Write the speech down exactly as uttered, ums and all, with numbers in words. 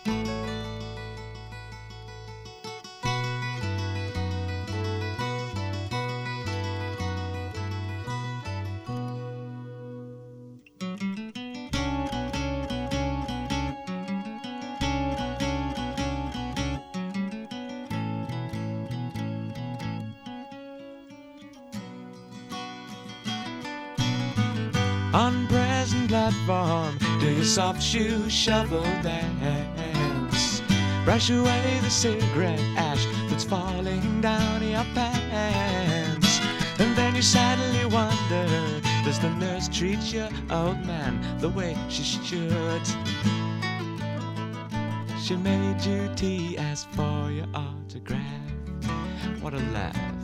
On present platform, do your soft shoe shuffle dance. Brush away the cigarette ash that's falling down your pants. And then you sadly wonder, does the nurse treat your old man the way she should? She made you tea, asked for your autograph. What a laugh.